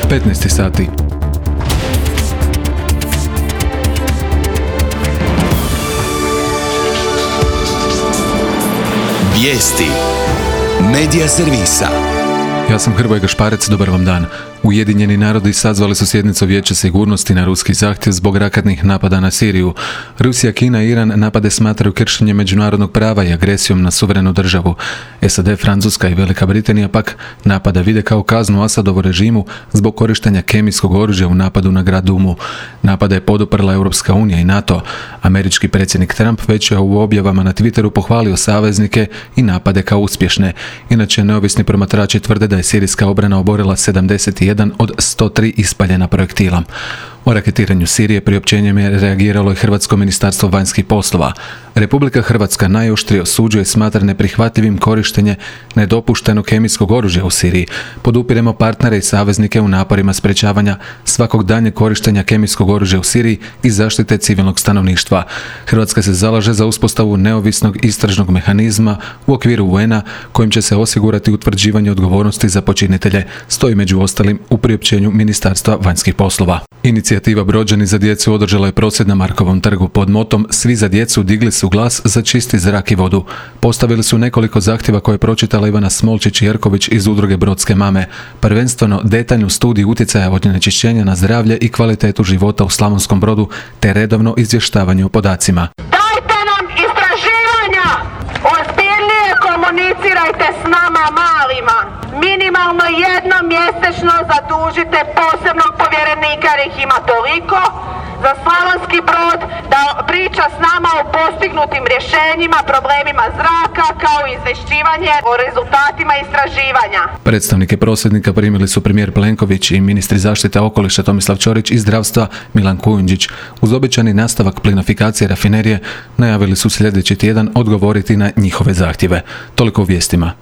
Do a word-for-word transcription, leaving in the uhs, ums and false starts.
petnaest sati. Vijesti Medija servisa. Ja sam Hrvoje Gašparec, dobar vam dan. Ujedinjeni narodi sazvali su sjednicu Vijeća sigurnosti na ruski zahtjev zbog raketnih napada na Siriju. Rusija, Kina i Iran napade smatraju kršenjem međunarodnog prava i agresijom na suverenu državu. S A D, Francuska i Velika Britanija pak napada vide kao kaznu Asadovu režimu zbog korištenja kemijskog oružja u napadu na grad Dumu. Napada je poduprla Europska unija i NATO. Američki predsjednik Trump već je u objavama na Twitteru pohvalio saveznike i napade kao uspješne. Inače, neovisni promatrači tvrde da je sirijska obrana oborila sedamdeset jedan od sto tri ispaljena projektila. O raketiranju Sirije priopćenjem je reagiralo i Hrvatsko ministarstvo vanjskih poslova. Republika Hrvatska najoštrije osuđuje, smatra neprihvatljivim korištenje nedopuštenog kemijskog oružja u Siriji. Podupiremo partnere i saveznike u naporima sprečavanja svakog daljnjeg korištenja kemijskog oružja u Siriji i zaštite civilnog stanovništva. Hrvatska se zalaže za uspostavu neovisnog istražnog mehanizma u okviru U N-a kojim će se osigurati utvrđivanje odgovornosti za počinitelje, stoji među ostalim u priopćenju Ministarstva vanjskih poslova. Inicijativa Brođani za djecu održala je prosvjed na Markovom trgu pod motom "Svi za djecu digli su glas za čisti zrak i vodu". Postavili su nekoliko zahtjeva koje je pročitala Ivana Smolčić-Jerković iz udruge Brodske mame. Prvenstveno detaljnu studiju utjecaja od onečišćenja na zdravlje i kvalitetu života u Slavonskom Brodu, te redovno izvještavanje o podacima. Dajte nam istraživanja! Ozbiljnije komunicirajte s nama malima! Minimalno jednom mjesečno zadužite posebnog povjerenika jer ih ima toliko za Slavonski Brod da priča s nama o postignutim rješenjima, problemima zraka kao i izvješćivanje o rezultatima istraživanja. Predstavnike prosvjednika primili su premijer Plenković i ministri zaštite okoliša Tomislav Ćorić i zdravstva Milan Kujundžić. Uz obećani nastavak plinofikacije rafinerije najavili su sljedeći tjedan odgovoriti na njihove zahtjeve. Toliko u vijestima.